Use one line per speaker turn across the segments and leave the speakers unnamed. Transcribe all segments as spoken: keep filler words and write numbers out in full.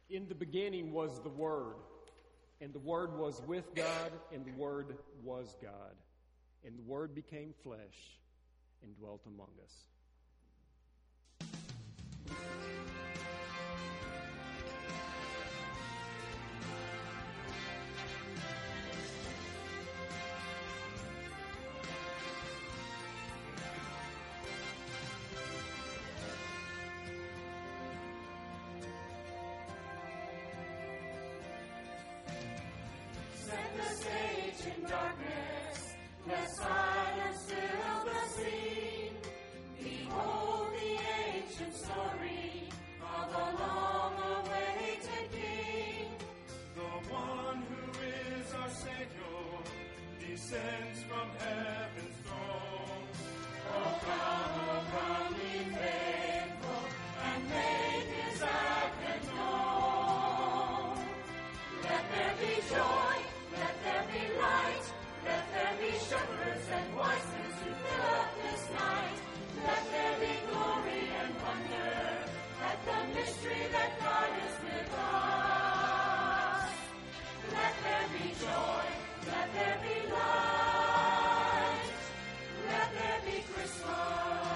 In the beginning was the Word, and the Word was with God, and the Word was God. And the Word became flesh and dwelt among us.
Set the stage in darkness, let silence fill the scene. Behold the ancient story of a long-awaited King.
The one who is our Savior descends from heaven's throne.
Oh come, oh come, ye faithful, and make his advent known. Let there be joy, let there be light, let there be shepherds and wise men to fill up this night. Let there be glory and wonder at the mystery that God is with us. Let there be joy, let there be light, let there be Christmas.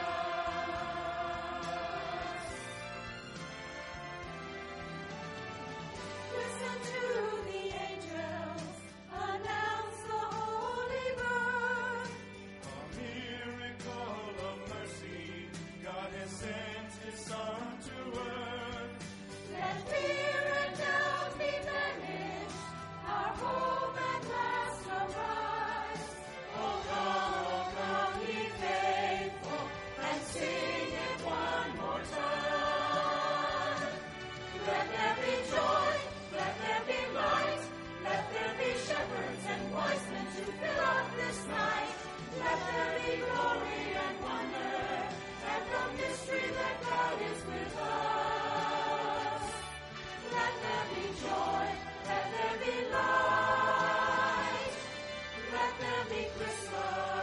Listen to the angels announce the holy birth.
A miracle of mercy, God has sent his Son to earth.
Let fear and doubt be banished, our hope at last arise. Oh come, oh come, ye faithful, and sing it one more time. Let there be joy, let there be light, let there be shepherds and wise men to fill up this night. Let there be glory and wonder at the mystery that God is with us. Let there be joy, let there be light, let there be Christmas.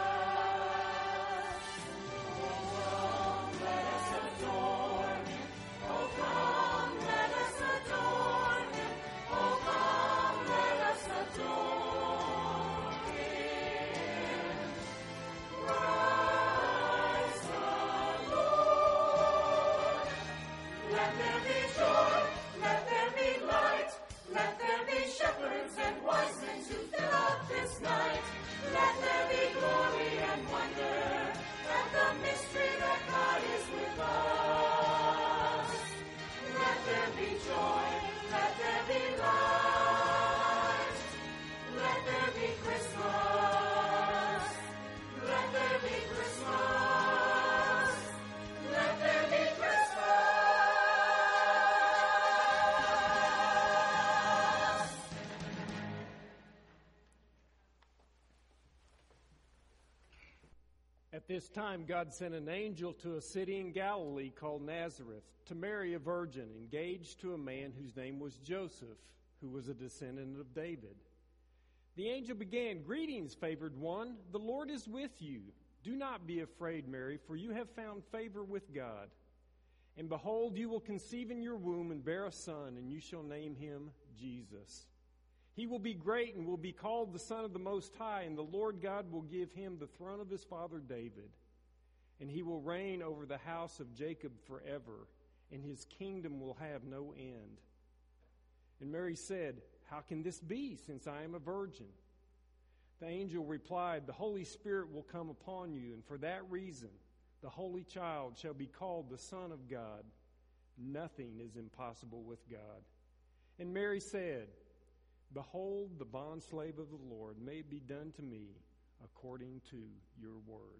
Oh come, let us adore him. Oh come, let us adore him. Oh come, let us adore him. Christ the Lord. Let there be joy, let there be light, let there be shepherds and wise men to fill up this night. Let there be glory and wonder at the mystery that God is with us. Let there be joy, let there be light, let there be Christmas. Let there be Christmas. Let there be Christmas.
At this time, God sent an angel to a city in Galilee called Nazareth to Mary, a virgin, engaged to a man whose name was Joseph, who was a descendant of David. The angel began, "Greetings, favored one, the Lord is with you. Do not be afraid, Mary, for you have found favor with God. And behold, you will conceive in your womb and bear a son, and you shall name him Jesus. He will be great and will be called the Son of the Most High, and the Lord God will give him the throne of his father David. And he will reign over the house of Jacob forever, and his kingdom will have no end." And Mary said, "How can this be, since I am a virgin?" The angel replied, "The Holy Spirit will come upon you, and for that reason the Holy Child shall be called the Son of God. Nothing is impossible with God." And Mary said, "Behold, the bondslave of the Lord, may it be done to me according to your word."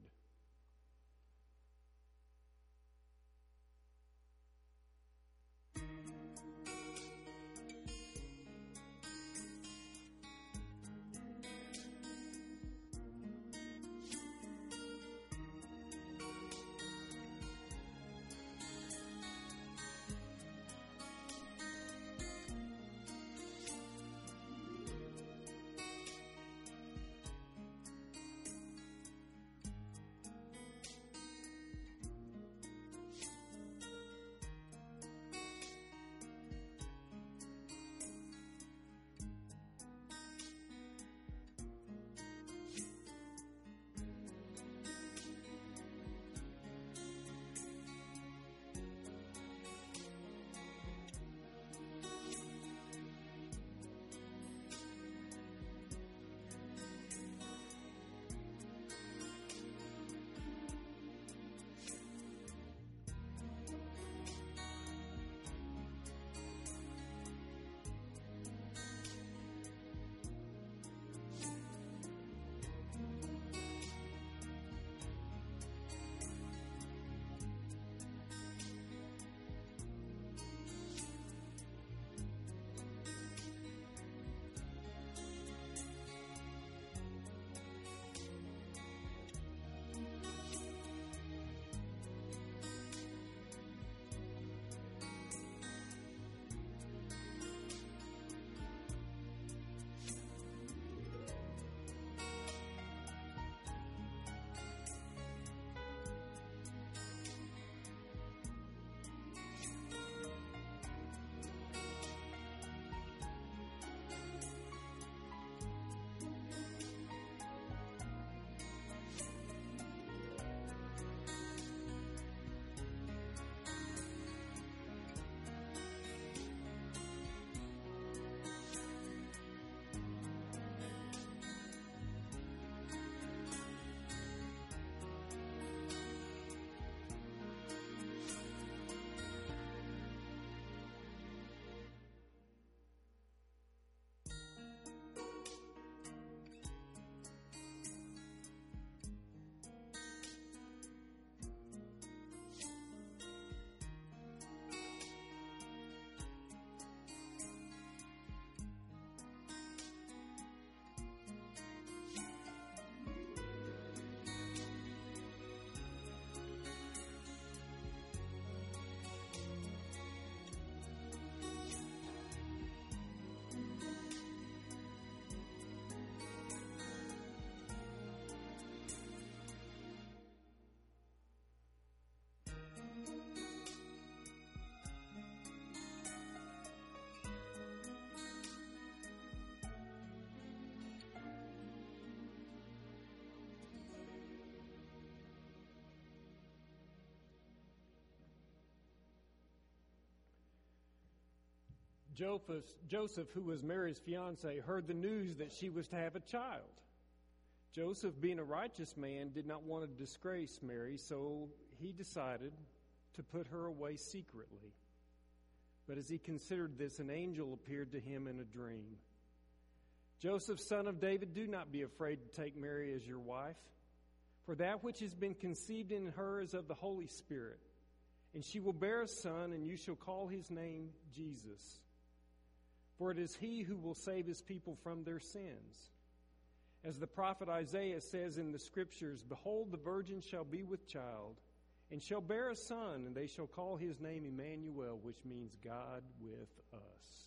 Joseph, Joseph, who was Mary's fiancé, heard the news that she was to have a child. Joseph, being a righteous man, did not want to disgrace Mary, so he decided to put her away secretly. But as he considered this, an angel appeared to him in a dream. Joseph, son of David, do not be afraid to take Mary as your wife, for that which has been conceived in her is of the Holy Spirit. And she will bear a son, and you shall call his name Jesus. For it is he who will save his people from their sins. As the prophet Isaiah says in the Scriptures, behold, the virgin shall be with child, and shall bear a son, and they shall call his name Emmanuel, which means God with us.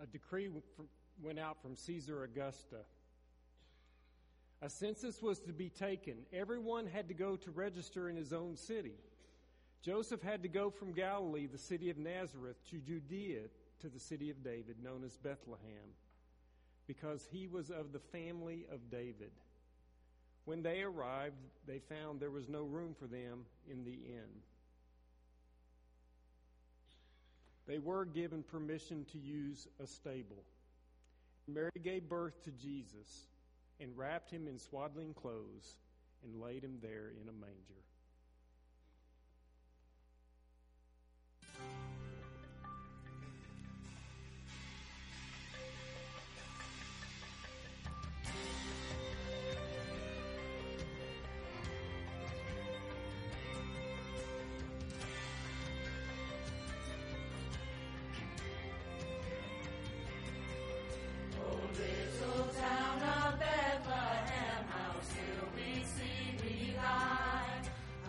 a decree went out from Caesar Augusta. A census was to be taken. Everyone had to go to register in his own city. Joseph had to go from Galilee, the city of Nazareth, to Judea, to the city of David, known as Bethlehem, because he was of the family of David. When they arrived, they found there was no room for them in the inn. They were given permission to use a stable. Mary gave birth to Jesus and wrapped him in swaddling clothes and laid him there in a manger.
Little town of Bethlehem, how still we see thee lie.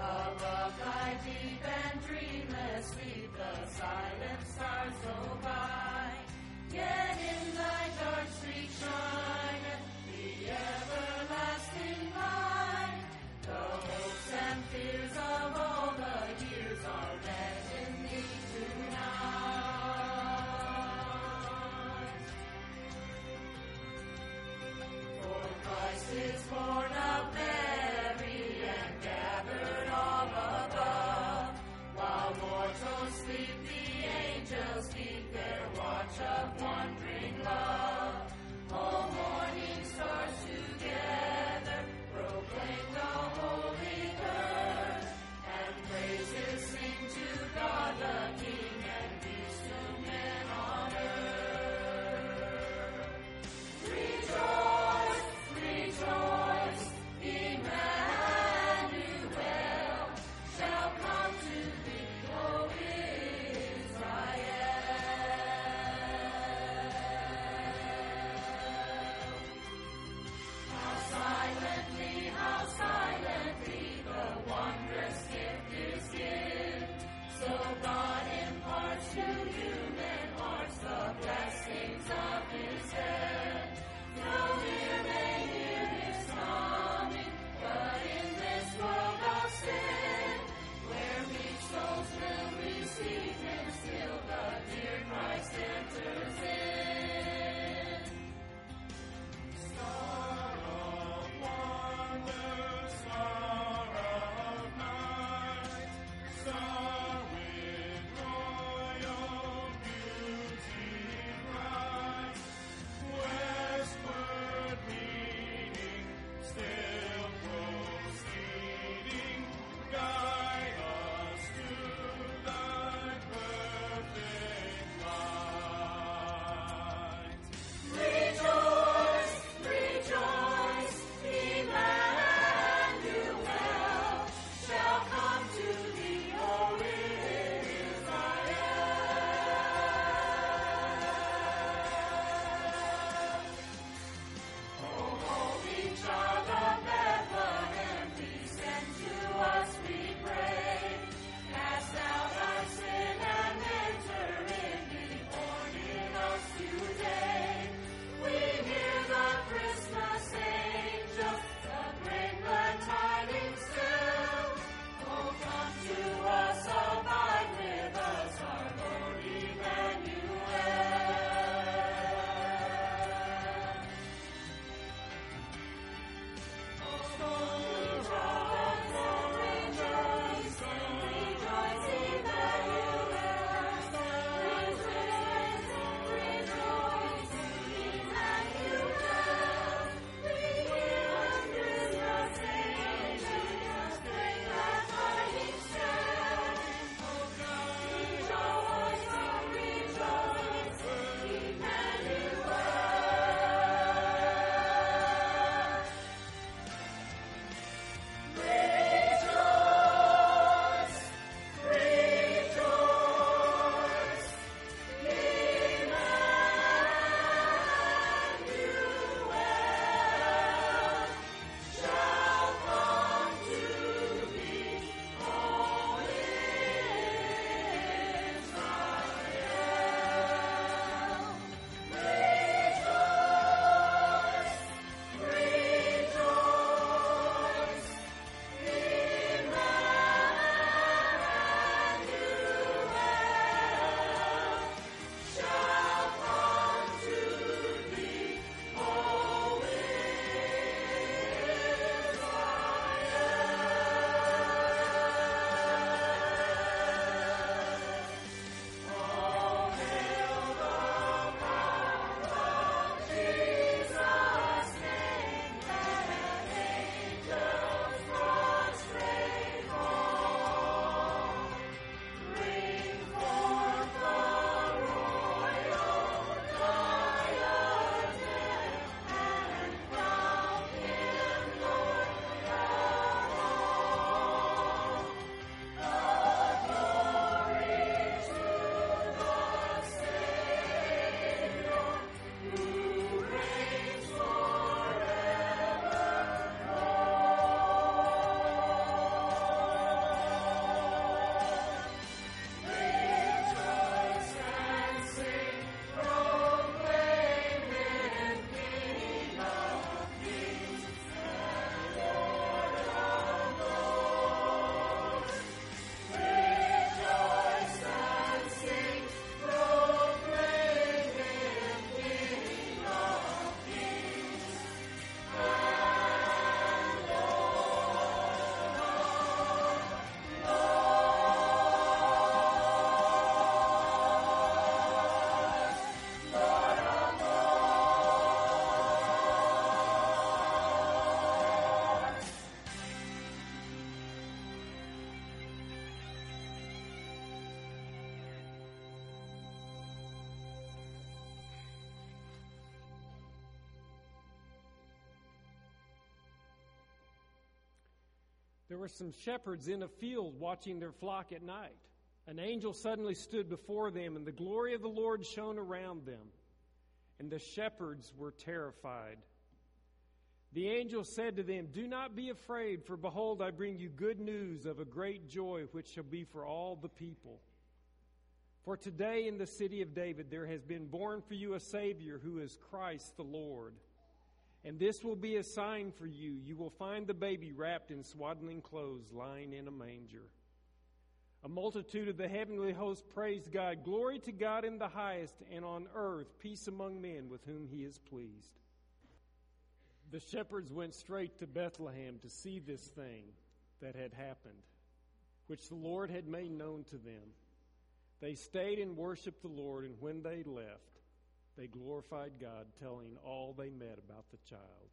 There were some shepherds in a field watching their flock at night. An angel suddenly stood before them, and the glory of the Lord shone around them, and the shepherds were terrified. The angel said to them, "Do not be afraid, for behold, I bring you good news of a great joy, which shall be for all the people. For today in the city of David there has been born for you a Savior, who is Christ the Lord. And this will be a sign for you. You will find the baby wrapped in swaddling clothes, lying in a manger." A multitude of the heavenly host praised God. "Glory to God in the highest, and on earth peace among men with whom he is pleased." The shepherds went straight to Bethlehem to see this thing that had happened, which the Lord had made known to them. They stayed and worshiped the Lord, and when they left, they glorified God, telling all they met about the child.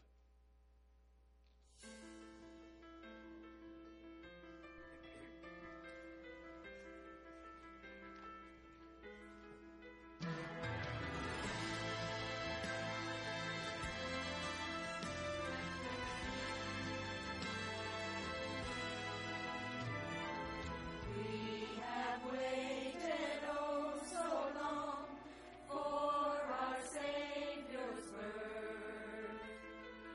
We have waited oh so long for our Savior's birth.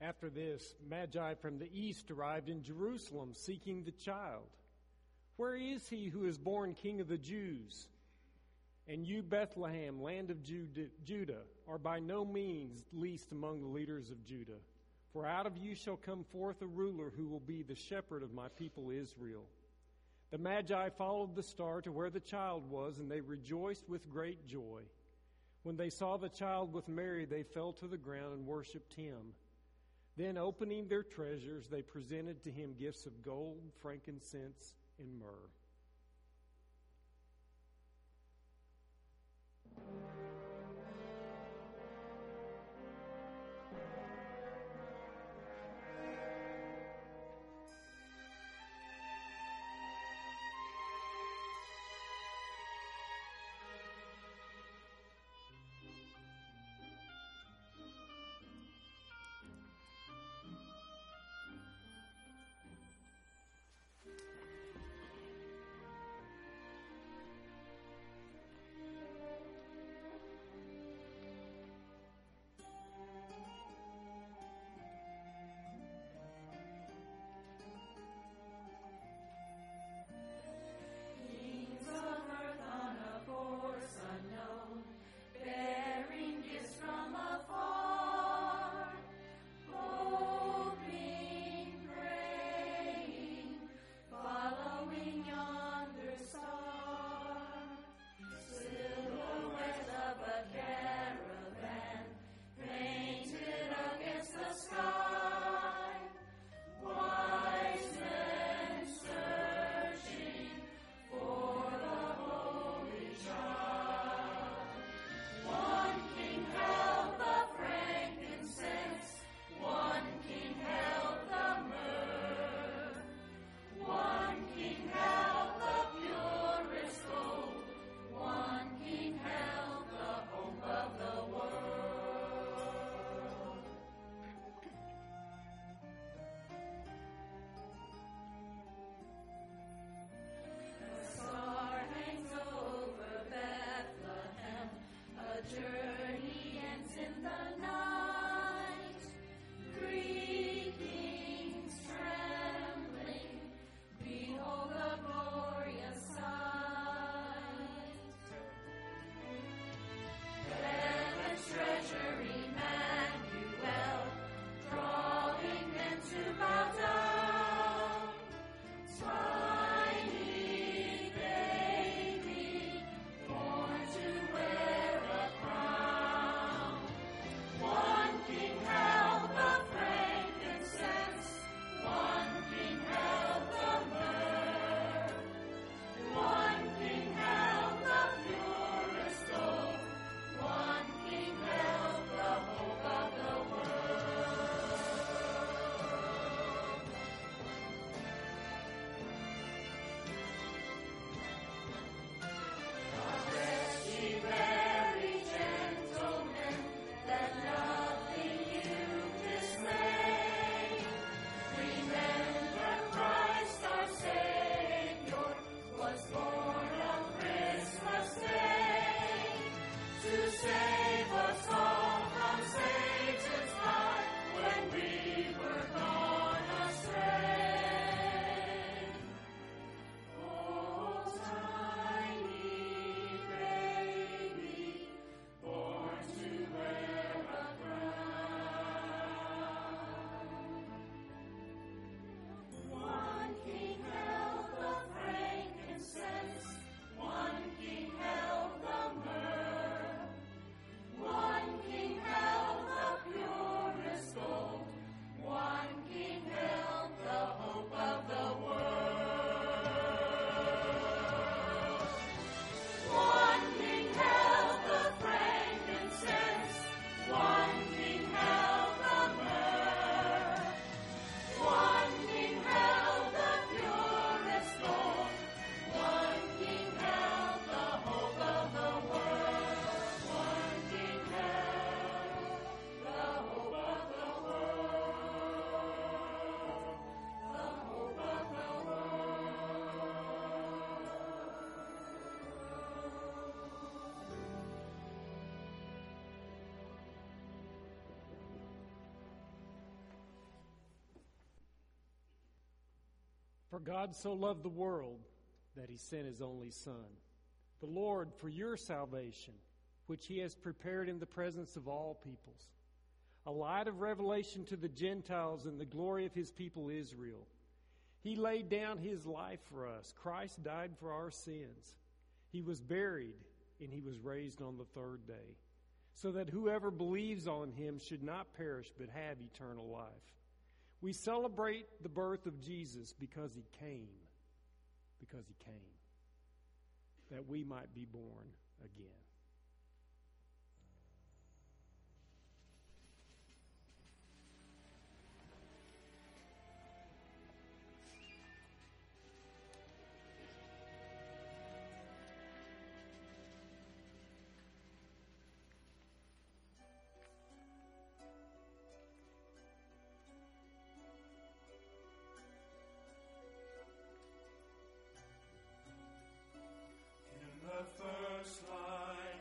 After this, Magi from the east arrived in Jerusalem, seeking the child. Where is he who is born King of the Jews? And you, Bethlehem, land of Judah, are by no means least among the leaders of Judah. For out of you shall come forth a ruler who will be the shepherd of my people Israel. The Magi followed the star to where the child was, and they rejoiced with great joy. When they saw the child with Mary, they fell to the ground and worshipped him. Then, opening their treasures, they presented to him gifts of gold, frankincense, and myrrh. For God so loved the world that he sent his only Son, the Lord, for your salvation, which he has prepared in the presence of all peoples, a light of revelation to the Gentiles and the glory of his people Israel. He laid down his life for us. Christ died for our sins. He was buried, and he was raised on the third day, so that whoever believes on him should not perish but have eternal life. We celebrate the birth of Jesus because he came, because he came, that we might be born again.
In the first light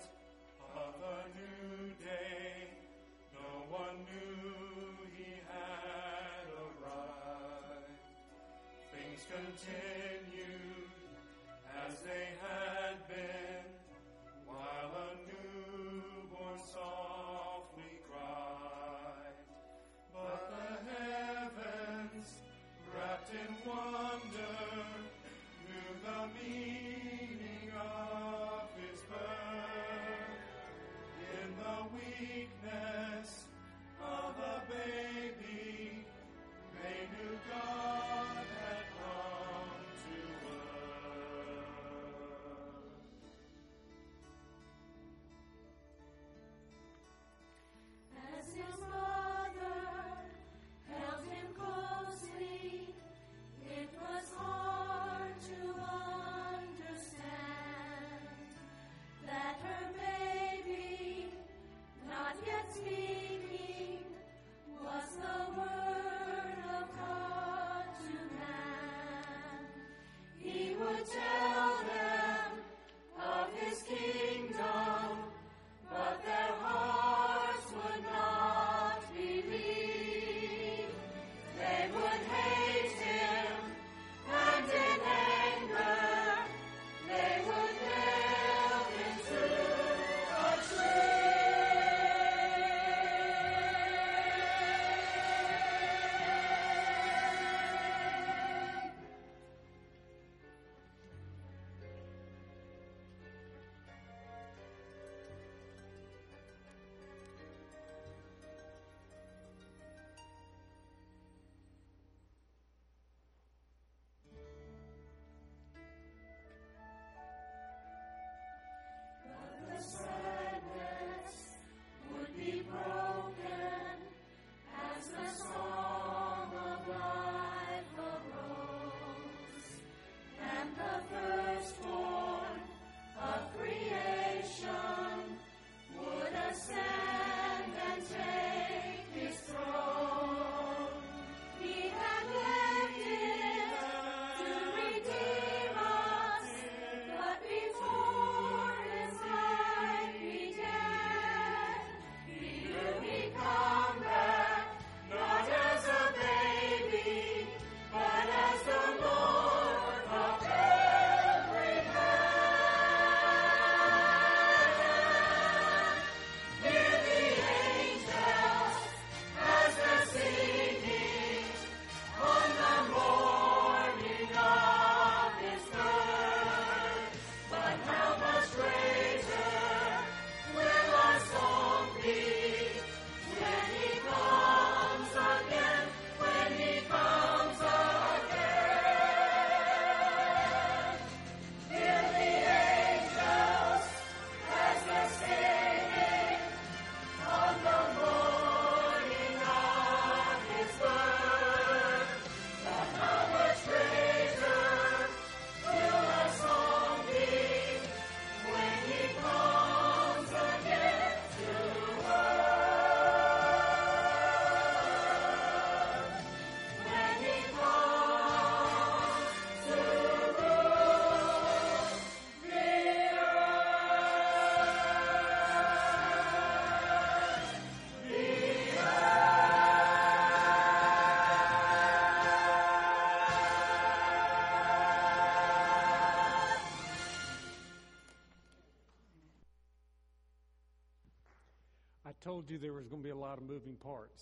I told you there was going to be a lot of moving parts.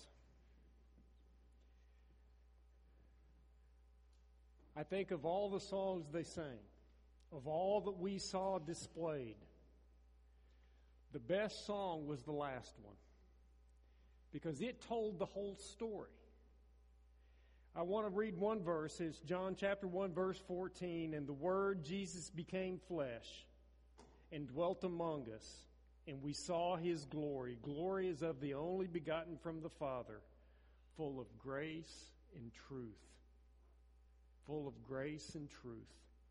I think of all the songs they sang, of all that we saw displayed, the best song was the last one because it told the whole story. I want to read one verse. It's John chapter one, verse fourteen. And the Word, Jesus, became flesh and dwelt among us, and we saw His glory. Glory is of the only begotten from the Father, full of grace and truth. Full of grace and truth.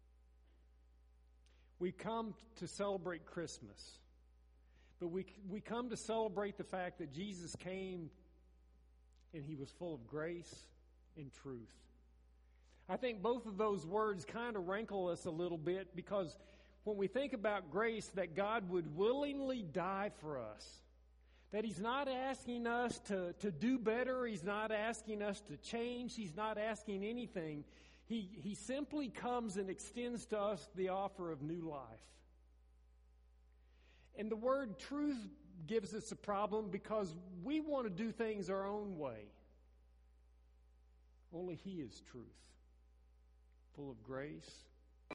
We come to celebrate Christmas, but we we come to celebrate the fact that Jesus came and He was full of grace and truth. I think both of those words kind of rankle us a little bit because when we think about grace, that God would willingly die for us, that He's not asking us to, to do better, He's not asking us to change, He's not asking anything. He, he simply comes and extends to us the offer of new life. And the word truth gives us a problem because we want to do things our own way. Only He is truth, full of grace